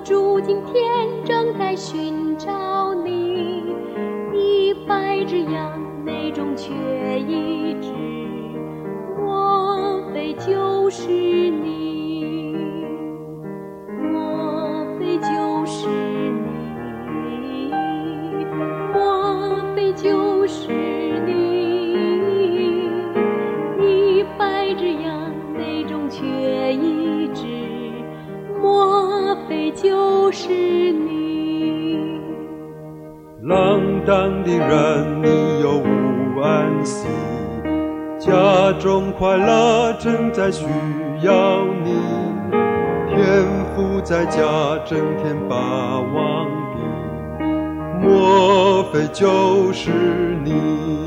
主今天正在寻找你，100只羊内中缺一只，莫非就是你？莫非就是你？莫非就是你？100只羊内中缺一只，莫非就是你？ 浪荡的人，你有无安息？家中快乐正在需要你，天父在家整天把望你，莫非就是你？